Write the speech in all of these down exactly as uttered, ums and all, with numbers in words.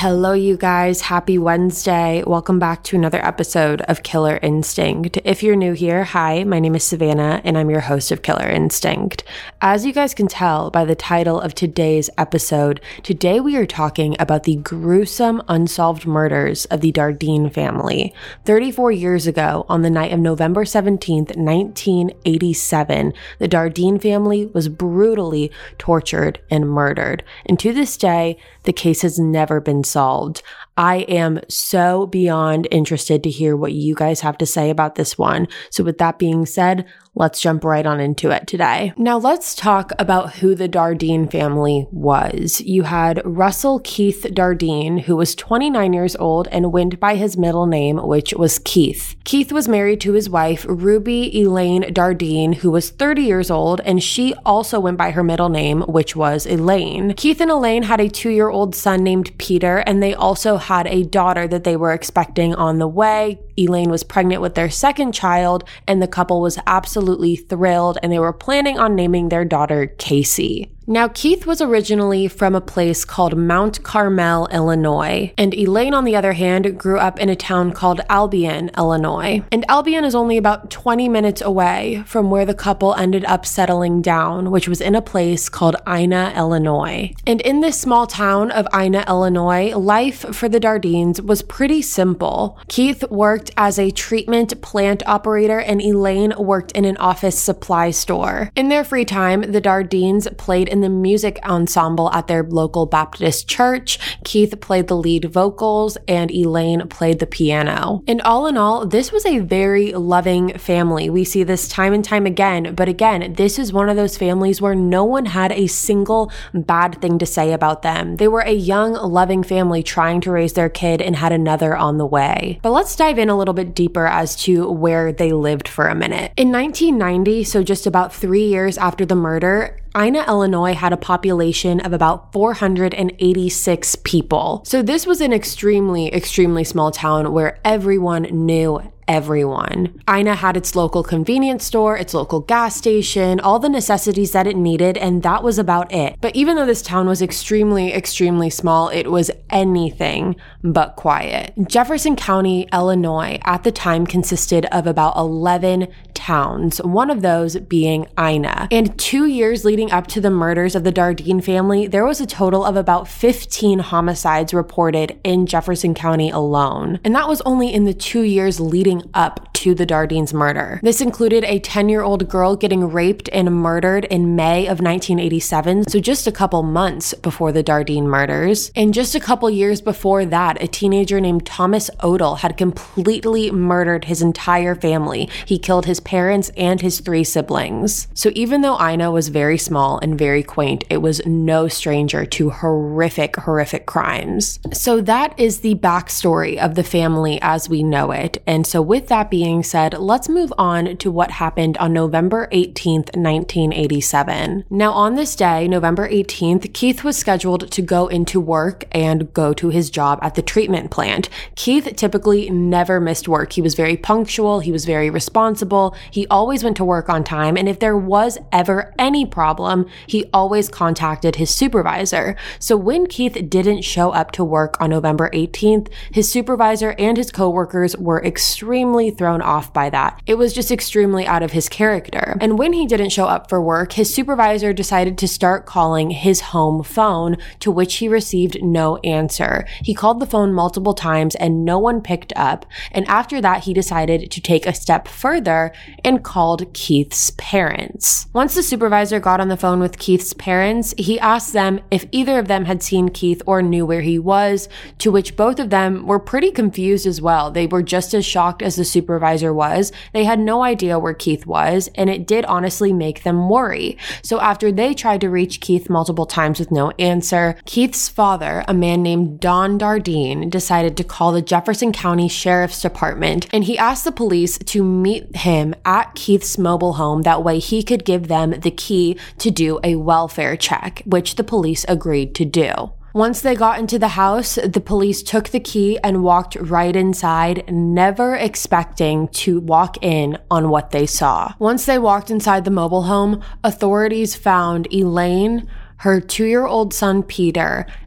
Hello, you guys. Happy Wednesday. Welcome back to another episode of Killer Instinct. If you're new here, hi, my name is Savannah, and I'm your host of Killer Instinct. As you guys can tell by the title of today's episode, today we are talking about the gruesome unsolved murders of the Dardeen family. thirty-four years ago, on the night of November seventeenth, nineteen eighty-seven, the Dardeen family was brutally tortured and murdered. And to this day, the case has never been solved. I am so beyond interested to hear what you guys have to say about this one. So with that being said, let's jump right on into it today. Now let's talk about who the Dardeen family was. You had Russell Keith Dardeen, who was twenty-nine years old and went by his middle name, which was Keith. Keith was married to his wife, Ruby Elaine Dardeen, who was thirty years old, and she also went by her middle name, which was Elaine. Keith and Elaine had a two-year-old son named Peter, and they also had a daughter that they were expecting on the way. Elaine was pregnant with their second child, and the couple was absolutely thrilled, and they were planning on naming their daughter Casey. Now, Keith was originally from a place called Mount Carmel, Illinois, and Elaine, on the other hand, grew up in a town called Albion, Illinois. And Albion is only about twenty minutes away from where the couple ended up settling down, which was in a place called Ina, Illinois. And in this small town of Ina, Illinois, life for the Dardeens was pretty simple. Keith worked as a treatment plant operator, and Elaine worked in an office supply store. In their free time, the Dardeens played in the music ensemble at their local Baptist church. Keith played the lead vocals and Elaine played the piano. And all in all, this was a very loving family. We see this time and time again, but again, this is one of those families where no one had a single bad thing to say about them. They were a young, loving family trying to raise their kid and had another on the way. But let's dive in a little bit deeper as to where they lived for a minute. In nineteen ninety, so just about three years after the murder, Ina, Illinois had a population of about four hundred eighty-six people. So this was an extremely, extremely small town where everyone knew everyone. Ina had its local convenience store, its local gas station, all the necessities that it needed, and that was about it. But even though this town was extremely, extremely small, it was anything but quiet. Jefferson County, Illinois, at the time consisted of about eleven towns, one of those being Ina. And two years leading up to the murders of the Dardeen family, there was a total of about fifteen homicides reported in Jefferson County alone. And that was only in the two years leading up to the Dardeens' murder. This included a ten-year-old girl getting raped and murdered in May of nineteen eighty-seven, so just a couple months before the Dardeen murders. And just a couple years before that, a teenager named Thomas Odell had completely murdered his entire family. He killed his parents and his three siblings. So even though Ina was very small and very quaint, it was no stranger to horrific, horrific crimes. So that is the backstory of the family as we know it. And so with that being said, let's move on to what happened on November eighteenth, nineteen eighty-seven. Now on this day, November eighteenth, Keith was scheduled to go into work and go to his job at the treatment plant. Keith typically never missed work. He was very punctual, he was very responsible, he always went to work on time, and if there was ever any problem, he always contacted his supervisor. So when Keith didn't show up to work on November eighteenth, his supervisor and his coworkers were extremely thrown off by that. It was just extremely out of his character. And when he didn't show up for work, his supervisor decided to start calling his home phone, to which he received no answer. He called the phone multiple times and no one picked up. And after that, he decided to take a step further and called Keith's parents. Once the supervisor got on the phone with Keith's parents, he asked them if either of them had seen Keith or knew where he was, to which both of them were pretty confused as well. They were just as shocked as the supervisor was. They had no idea where Keith was, and it did honestly make them worry. So after they tried to reach Keith multiple times with no answer, Keith's father, a man named Don Dardeen, decided to call the Jefferson County Sheriff's Department, and he asked the police to meet him at Keith's mobile home. That way he could give them the key to do a welfare check, which the police agreed to do. Once they got into the house, the police took the key and walked right inside, never expecting to walk in on what they saw. Once they walked inside the mobile home, authorities found Elaine, her two-year-old son Peter,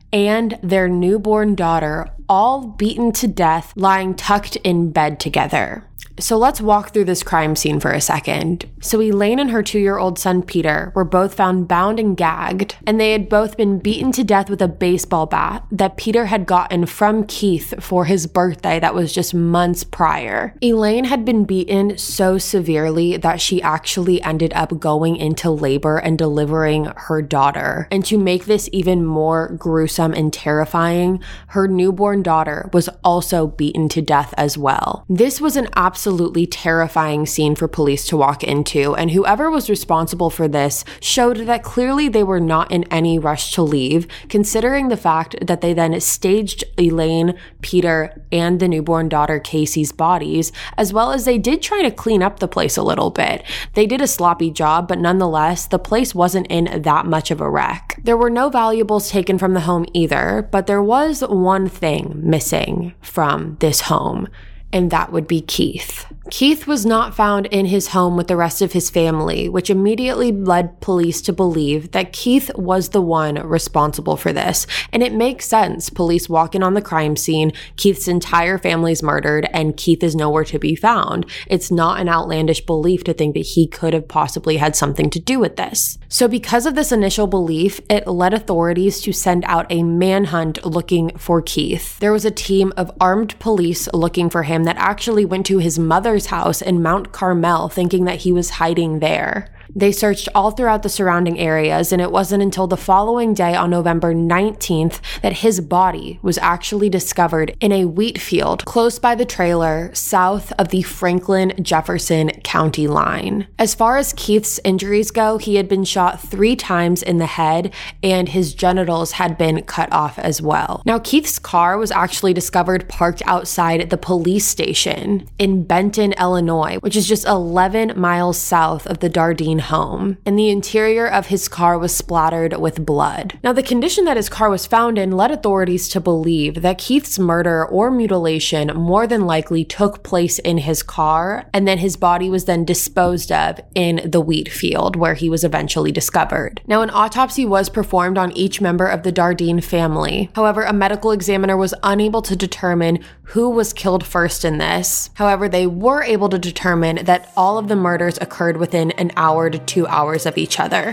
and their newborn daughter, all beaten to death, lying tucked in bed together. So let's walk through this crime scene for a second. So Elaine and her two-year-old son Peter were both found bound and gagged, and they had both been beaten to death with a baseball bat that Peter had gotten from Keith for his birthday that was just months prior. Elaine had been beaten so severely that she actually ended up going into labor and delivering her daughter. And to make this even more gruesome and terrifying, her newborn daughter was also beaten to death as well. This was an absolute Absolutely terrifying scene for police to walk into, and whoever was responsible for this showed that clearly they were not in any rush to leave, considering the fact that they then staged Elaine, Peter, and the newborn daughter Casey's bodies, as well as they did try to clean up the place a little bit. They did a sloppy job, but nonetheless, the place wasn't in that much of a wreck. There were no valuables taken from the home either, but there was one thing missing from this home, and that would be Keith. Keith was not found in his home with the rest of his family, which immediately led police to believe that Keith was the one responsible for this. And it makes sense. Police walk in on the crime scene, Keith's entire family's murdered, and Keith is nowhere to be found. It's not an outlandish belief to think that he could have possibly had something to do with this. So because of this initial belief, it led authorities to send out a manhunt looking for Keith. There was a team of armed police looking for him that actually went to his mother's house in Mount Carmel, thinking that he was hiding there. They searched all throughout the surrounding areas, and it wasn't until the following day on November nineteenth that his body was actually discovered in a wheat field close by the trailer south of the Franklin-Jefferson County line. As far as Keith's injuries go, he had been shot three times in the head, and his genitals had been cut off as well. Now, Keith's car was actually discovered parked outside the police station in Benton, Illinois, which is just eleven miles south of the Dardeen home, and the interior of his car was splattered with blood. Now, the condition that his car was found in led authorities to believe that Keith's murder or mutilation more than likely took place in his car, and then his body was then disposed of in the wheat field where he was eventually discovered. Now, an autopsy was performed on each member of the Dardeen family. However, a medical examiner was unable to determine who was killed first in this. However, they were able to determine that all of the murders occurred within an hour to two hours of each other.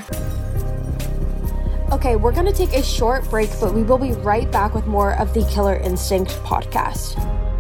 Okay, we're going to take a short break, but we will be right back with more of the Killer Instinct podcast.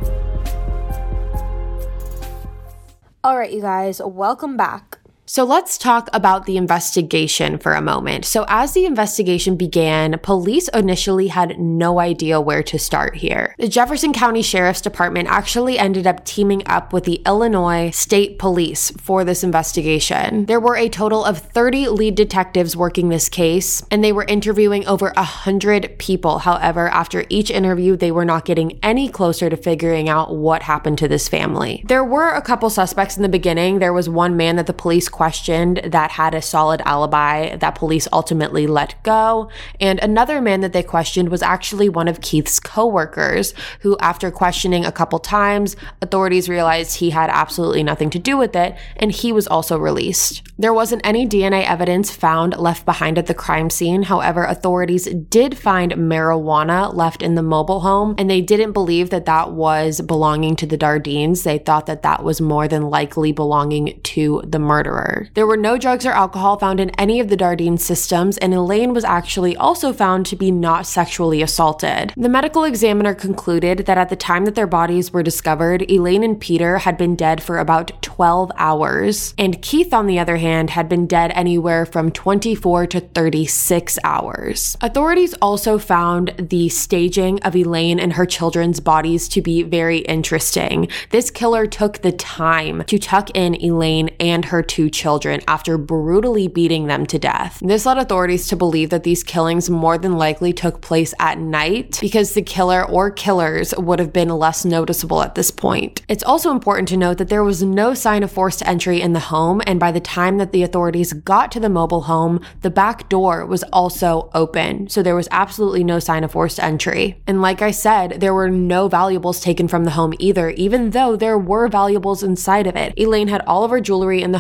All right, you guys, welcome back. So let's talk about the investigation for a moment. So as the investigation began, police initially had no idea where to start here. The Jefferson County Sheriff's Department actually ended up teaming up with the Illinois State Police for this investigation. There were a total of thirty lead detectives working this case, and they were interviewing over one hundred people. However, after each interview, they were not getting any closer to figuring out what happened to this family. There were a couple suspects in the beginning. There was one man that the police questioned that had a solid alibi that police ultimately let go, and another man that they questioned was actually one of Keith's co-workers, who after questioning a couple times, authorities realized he had absolutely nothing to do with it, and he was also released. There wasn't any D N A evidence found left behind at the crime scene. However, authorities did find marijuana left in the mobile home, and they didn't believe that that was belonging to the Dardeens. They thought that that was more than likely belonging to the murderer. There were no drugs or alcohol found in any of the Dardeen systems, and Elaine was actually also found to be not sexually assaulted. The medical examiner concluded that at the time that their bodies were discovered, Elaine and Peter had been dead for about twelve hours, and Keith, on the other hand, had been dead anywhere from twenty-four to thirty-six hours. Authorities also found the staging of Elaine and her children's bodies to be very interesting. This killer took the time to tuck in Elaine and her two children after brutally beating them to death. This led authorities to believe that these killings more than likely took place at night because the killer or killers would have been less noticeable at this point. It's also important to note that there was no sign of forced entry in the home, and by the time that the authorities got to the mobile home, the back door was also open, so there was absolutely no sign of forced entry. And like I said, there were no valuables taken from the home either, even though there were valuables inside of it. Elaine had all of her jewelry in the home. They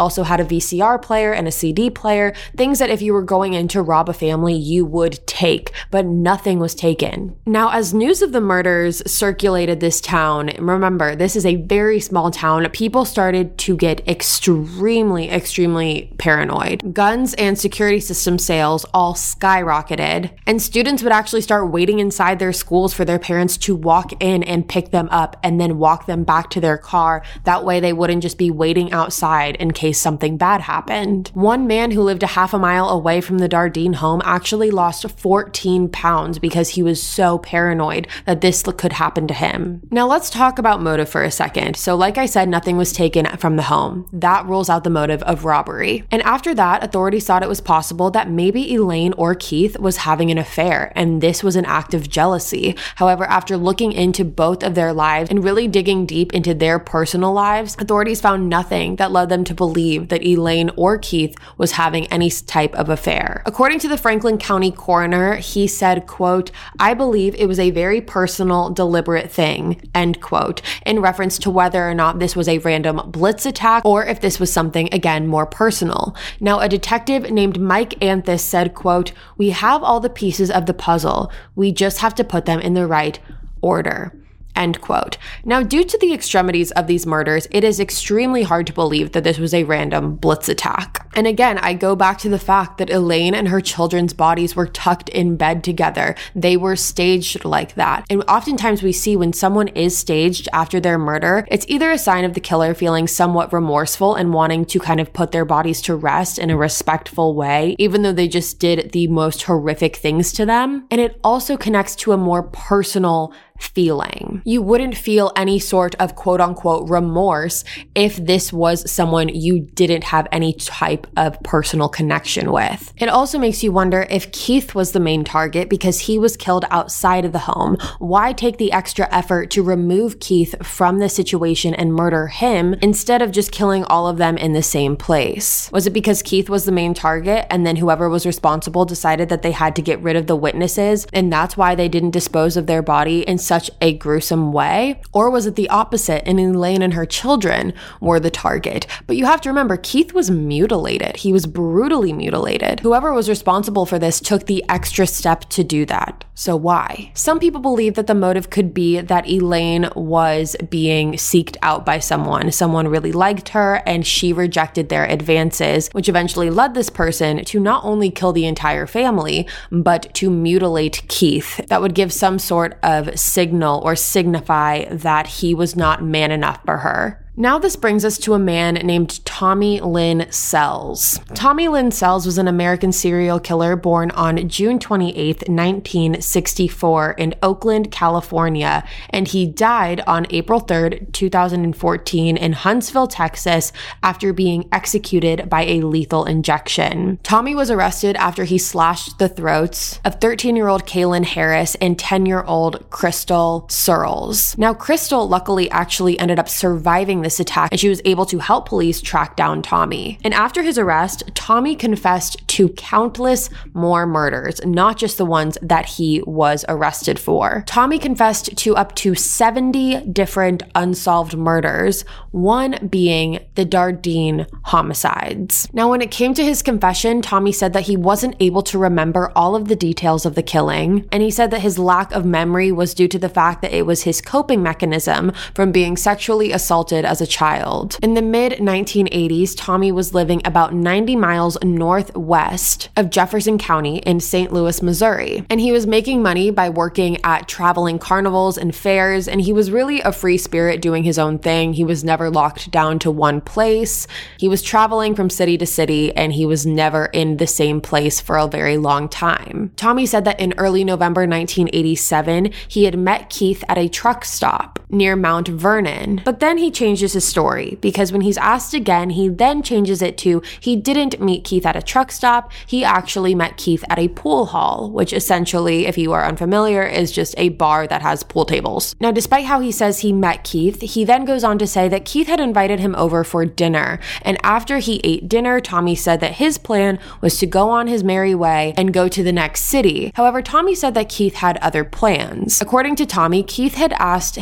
also had a V C R player and a C D player, things that if you were going in to rob a family, you would take, but nothing was taken. Now, as news of the murders circulated this town, remember, this is a very small town, people started to get extremely, extremely paranoid. Guns and security system sales all skyrocketed, and students would actually start waiting inside their schools for their parents to walk in and pick them up and then walk them back to their car. That way they wouldn't just be waiting outside in case something bad happened. One man who lived a half a mile away from the Dardeen home actually lost fourteen pounds because he was so paranoid that this could happen to him. Now let's talk about motive for a second. So like I said, nothing was taken from the home. That rules out the motive of robbery. And after that, authorities thought it was possible that maybe Elaine or Keith was having an affair, and this was an act of jealousy. However, after looking into both of their lives and really digging deep into their personal lives, authorities found nothing that led them to believe that Elaine or Keith was having any type of affair. According to the Franklin County coroner, he said, quote, "I believe it was a very personal, deliberate thing," end quote, in reference to whether or not this was a random blitz attack or if this was something, again, more personal. Now, a detective named Mike Anthus said, quote, "We have all the pieces of the puzzle. We just have to put them in the right order." End quote. Now, due to the extremities of these murders, it is extremely hard to believe that this was a random blitz attack. And again, I go back to the fact that Elaine and her children's bodies were tucked in bed together. They were staged like that. And oftentimes we see when someone is staged after their murder, it's either a sign of the killer feeling somewhat remorseful and wanting to kind of put their bodies to rest in a respectful way, even though they just did the most horrific things to them. And it also connects to a more personal feeling. You wouldn't feel any sort of quote unquote remorse if this was someone you didn't have any type of personal connection with. It also makes you wonder if Keith was the main target because he was killed outside of the home. Why take the extra effort to remove Keith from the situation and murder him instead of just killing all of them in the same place? Was it because Keith was the main target and then whoever was responsible decided that they had to get rid of the witnesses and that's why they didn't dispose of their body in such a gruesome way? Or was it the opposite and Elaine and her children were the target? But you have to remember, Keith was mutilated. He was brutally mutilated. Whoever was responsible for this took the extra step to do that. So why? Some people believe that the motive could be that Elaine was being seeked out by someone. Someone really liked her and she rejected their advances, which eventually led this person to not only kill the entire family, but to mutilate Keith. That would give some sort of signal or signify that he was not man enough for her. Now this brings us to a man named Tommy Lynn Sells. Tommy Lynn Sells was an American serial killer born on June twenty-eighth, nineteen sixty-four in Oakland, California, and he died on April third, two thousand fourteen in Huntsville, Texas, after being executed by a lethal injection. Tommy was arrested after he slashed the throats of thirteen-year-old Kaylin Harris and ten-year-old Crystal Searles. Now, Crystal luckily actually ended up surviving this attack and she was able to help police track down Tommy. And after his arrest, Tommy confessed to countless more murders, not just the ones that he was arrested for. Tommy confessed to up to seventy different unsolved murders, one being the Dardeen homicides. Now, when it came to his confession, Tommy said that he wasn't able to remember all of the details of the killing, and he said that his lack of memory was due to the fact that it was his coping mechanism from being sexually assaulted as a child. In the mid nineteen eighties, Tommy was living about ninety miles northwest of Jefferson County in Saint Louis, Missouri, and he was making money by working at traveling carnivals and fairs, and he was really a free spirit doing his own thing. He was never locked down to one place. He was traveling from city to city, and he was never in the same place for a very long time. Tommy said that in early November nineteen eighty-seven, he had met Keith at a truck stop near Mount Vernon, but then he changes his story because when he's asked again, he then changes it to he didn't meet Keith at a truck stop. He actually met Keith at a pool hall, which essentially, if you are unfamiliar, is just a bar that has pool tables. Now, despite how he says he met Keith, he then goes on to say that Keith had invited him over for dinner. And after he ate dinner, Tommy said that his plan was to go on his merry way and go to the next city. However, Tommy said that Keith had other plans. According to Tommy, Keith had asked him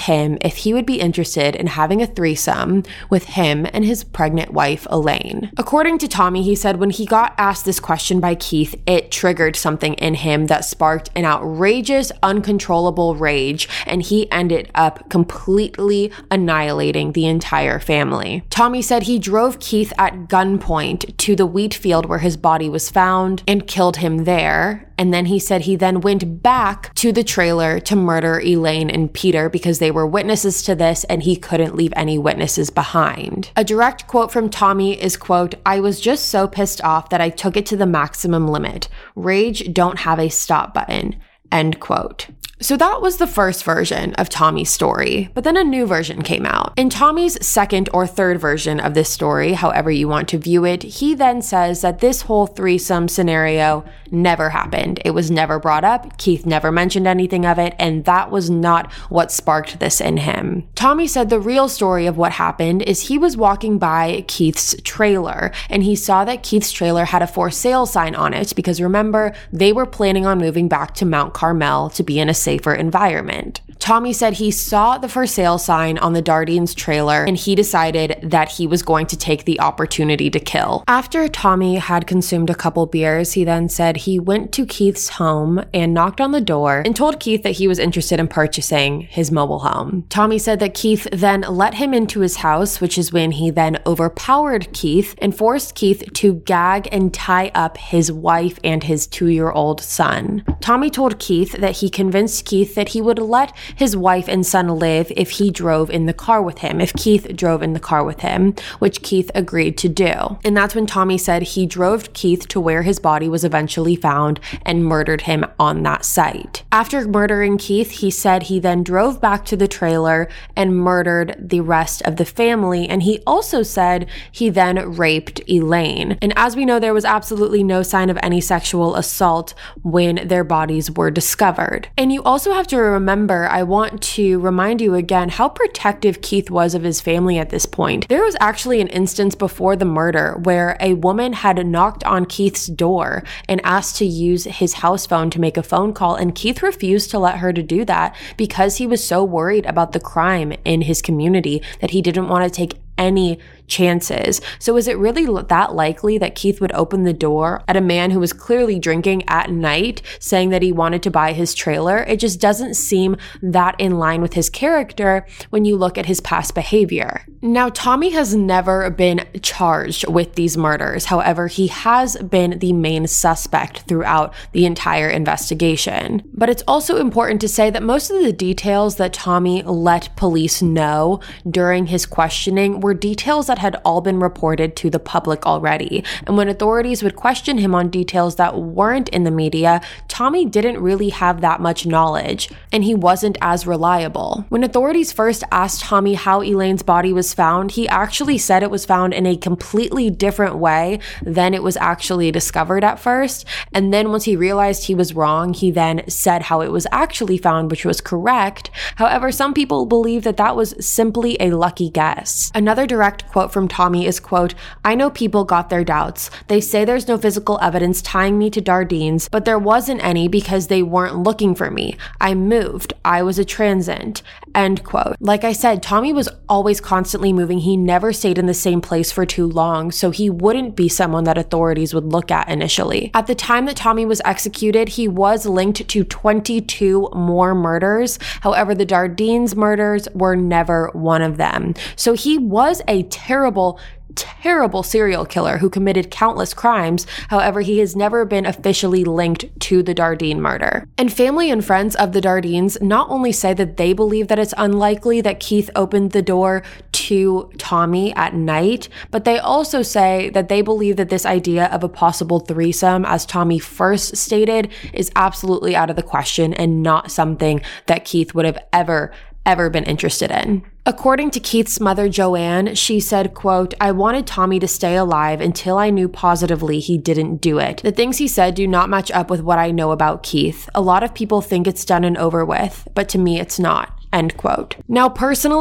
if he would be interested in having a threesome with him and his pregnant wife, Elaine. According to Tommy, he said when he got asked this question by Keith, it triggered something in him that sparked an outrageous, uncontrollable rage, and he ended up completely annihilating the entire family. Tommy said he drove Keith at gunpoint to the wheat field where his body was found and killed him there. And then he said he then went back to the trailer to murder Elaine and Peter because they were witnesses to this and he couldn't leave any witnesses behind. A direct quote from Tommy is, quote, "I was just so pissed off that I took it to the maximum limit. Rage don't have a stop button," end quote. So that was the first version of Tommy's story, but then a new version came out. In Tommy's second or third version of this story, however you want to view it, he then says that this whole threesome scenario never happened. It was never brought up. Keith never mentioned anything of it, and that was not what sparked this in him. Tommy said the real story of what happened is he was walking by Keith's trailer, and he saw that Keith's trailer had a for sale sign on it because remember, they were planning on moving back to Mount Carmel to be in a safer environment. Tommy said he saw the for sale sign on the Dardines trailer and he decided that he was going to take the opportunity to kill. After Tommy had consumed a couple beers, he then said he went to Keith's home and knocked on the door and told Keith that he was interested in purchasing his mobile home. Tommy said that Keith then let him into his house, which is when he then overpowered Keith and forced Keith to gag and tie up his wife and his two-year-old son. Tommy told Keith that he convinced Keith that he would let his wife and son live if he drove in the car with him, if Keith drove in the car with him, which Keith agreed to do. And that's when Tommy said he drove Keith to where his body was eventually found and murdered him on that site. After murdering Keith, he said he then drove back to the trailer and murdered the rest of the family, and he also said he then raped Elaine. And as we know, there was absolutely no sign of any sexual assault when their bodies were discovered. And you also have to remember, I want to remind you again how protective Keith was of his family at this point. There was actually an instance before the murder where a woman had knocked on Keith's door and asked to use his house phone to make a phone call, and Keith refused to let her to do that because he was so worried about the crime in his community that he didn't want to take any chances. So is it really that likely that Keith would open the door at a man who was clearly drinking at night saying that he wanted to buy his trailer? It just doesn't seem that in line with his character when you look at his past behavior. Now, Tommy has never been charged with these murders. However, he has been the main suspect throughout the entire investigation. But it's also important to say that most of the details that Tommy let police know during his questioning were details that had all been reported to the public already. And when authorities would question him on details that weren't in the media, Tommy didn't really have that much knowledge, and he wasn't as reliable. When authorities first asked Tommy how Elaine's body was found, he actually said it was found in a completely different way than it was actually discovered at first. And then once he realized he was wrong, he then said how it was actually found, which was correct. However, some people believe that that was simply a lucky guess. Another direct quote from Tommy is, quote, "I know people got their doubts. They say there's no physical evidence tying me to Dardines, but there wasn't any because they weren't looking for me. I moved. I was a transient," end quote. Like I said, Tommy was always constantly moving. He never stayed in the same place for too long, so he wouldn't be someone that authorities would look at initially. At the time that Tommy was executed, he was linked to twenty-two more murders. However, the Dardines murders were never one of them. So he was a terrible, terrible serial killer who committed countless crimes. However, he has never been officially linked to the Dardine murder. And family and friends of the Dardines not only say that they believe that it's unlikely that Keith opened the door to Tommy at night, but they also say that they believe that this idea of a possible threesome, as Tommy first stated, is absolutely out of the question and not something that Keith would have ever ever been interested in. According to Keith's mother, Joanne, she said, quote, "I wanted Tommy to stay alive until I knew positively he didn't do it. The things he said do not match up with what I know about Keith. A lot of people think it's done and over with, but to me it's not." End quote. Now, personally,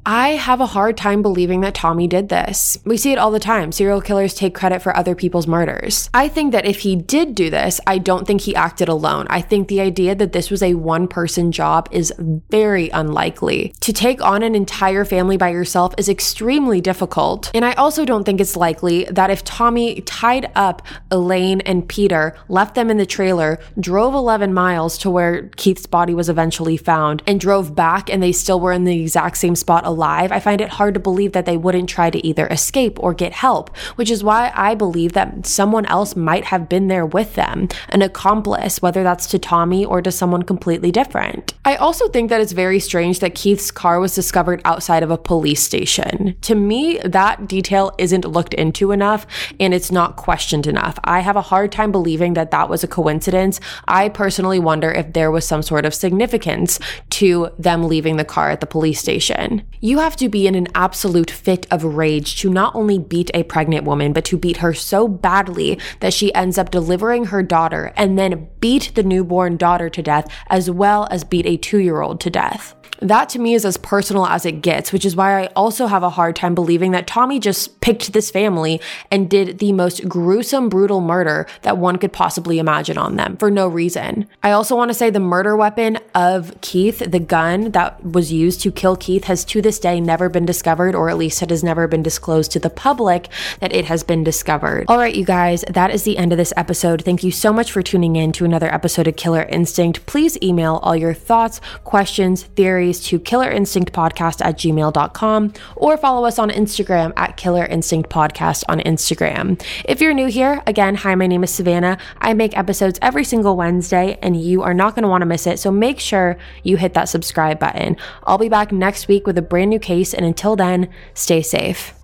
I have a hard time believing that Tommy did this. We see it all the time. Serial killers take credit for other people's murders. I think that if he did do this, I don't think he acted alone. I think the idea that this was a one-person job is very unlikely. To take on an entire family by yourself is extremely difficult. And I also don't think it's likely that if Tommy tied up Elaine and Peter, left them in the trailer, drove eleven miles to where Keith's body was eventually found, and drove back and they still were in the exact same spot alive, I find it hard to believe that they wouldn't try to either escape or get help, which is why I believe that someone else might have been there with them, an accomplice, whether that's to Tommy or to someone completely different. I also think that it's very strange that Keith's car was discovered outside of a police station. To me, that detail isn't looked into enough and it's not questioned enough. I have a hard time believing that that was a coincidence. I personally wonder if there was some sort of significance to them leaving the car at the police station. You have to be in an absolute fit of rage to not only beat a pregnant woman, but to beat her so badly that she ends up delivering her daughter and then beat the newborn daughter to death, as well as beat a two-year-old to death. That to me is as personal as it gets, which is why I also have a hard time believing that Tommy just picked this family and did the most gruesome, brutal murder that one could possibly imagine on them for no reason. I also want to say the murder weapon of Keith, the gun that was used to kill Keith, has to this day never been discovered, or at least it has never been disclosed to the public that it has been discovered. All right, you guys, that is the end of this episode. Thank you so much for tuning in to another episode of Killer Instinct. Please email all your thoughts, questions, theories to killerinstinctpodcast at gmail dot com or follow us on Instagram at Killer Instinct Podcast on Instagram. If you're new here, again, hi, my name is Savannah. I make episodes every single Wednesday and you are not going to want to miss it, so make sure you hit that subscribe button. I'll be back next week with a brand new case, and until then, stay safe.